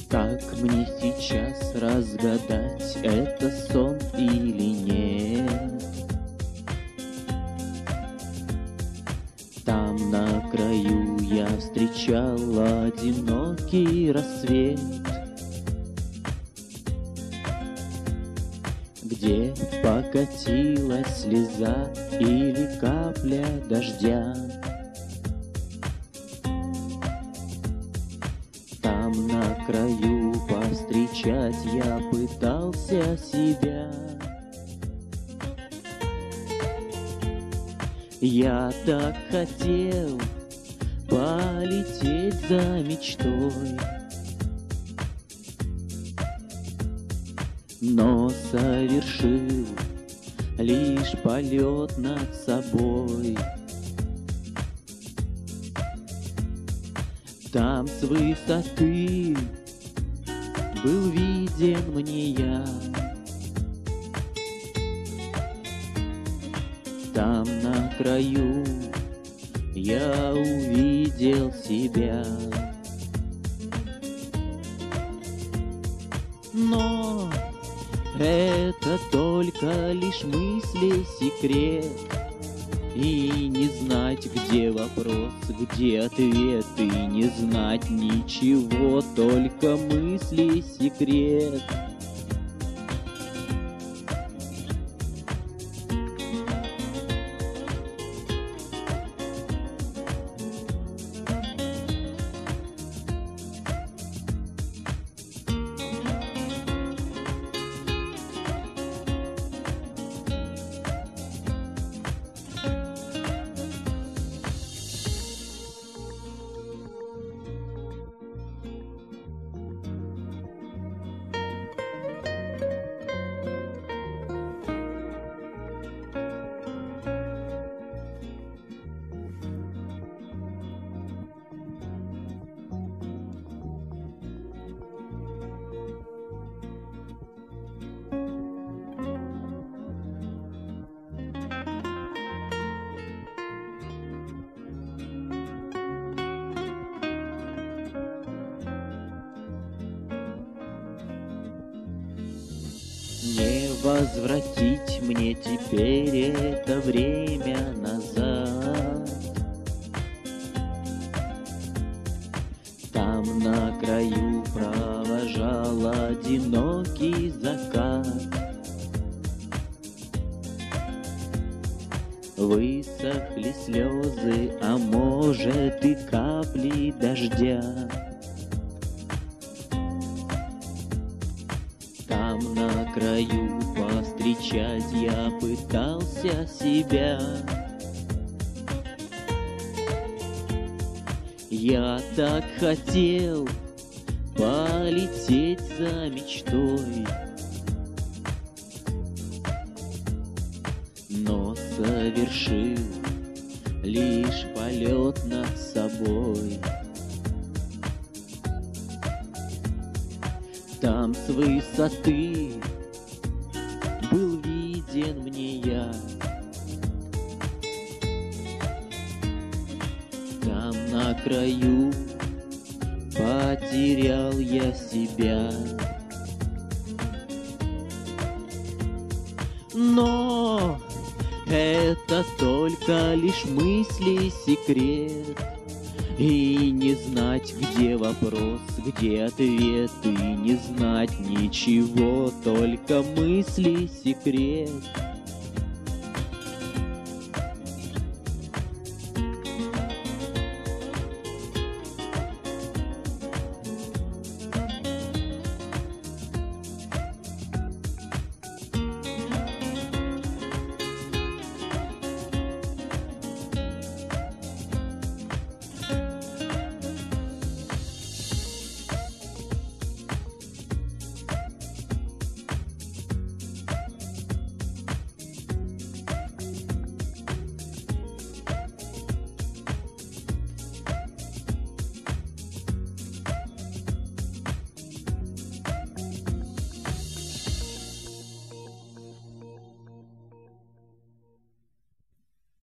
Как мне сейчас разгадать, это сон или нет? Там на краю я встречал одинокий рассвет, где покатилась слеза или капля дождя. Там на краю повстречать я пытался себя. Я так хотел полететь за мечтой, но совершил лишь полет над собой. Там с высоты был виден мне я, там на краю я увидел себя. Но это только лишь мысли, секрет, и не знать, где вопрос, где ответ, и не знать ничего, только мысли, секрет. Не возвратить мне теперь это время назад. Там на краю провожал одинокий закат. Высохли слезы, а может и капли дождя. Там на краю повстречать я пытался себя. Я так хотел полететь за мечтой, но совершил лишь полет над собой. Там с высоты был виден мне я, там на краю потерял я себя. Но это только лишь мысли, секрет, и не знать, где вопрос, где ответ, и не знать ничего, только мысли, секрет.